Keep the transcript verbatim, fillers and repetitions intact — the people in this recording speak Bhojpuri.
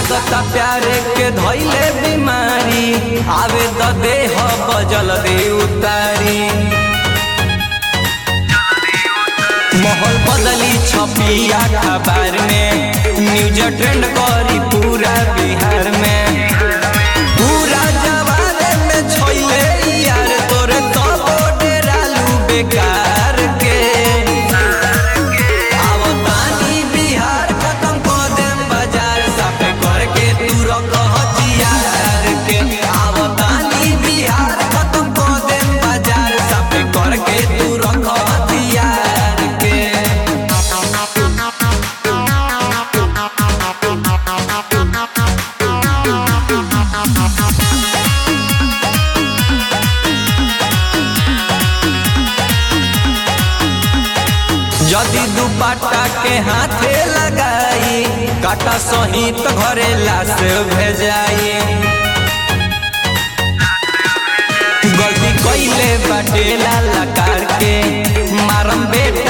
लागता प्यारे के धइले बीमारी आवे द देह बजल दे उतारी माहौल बदली छपी अखबार में न्यूज ट्रेंड करी पूरा बिहार में पूरा जवारे में छोइले यार तोरे तो डेरालू बेकार के आवतानी बिहार खत्म कर देम बाजार साफे करके तू रख हथियार के आवतानी बिहार खत्म कर देम बाजार साफे करके तू रख हथियार के जदि दुपट्टा के हाथे लगाई काटा सहित घरे लाश भेजाई गलती कइले बाटे लाला कार के मारम बेटा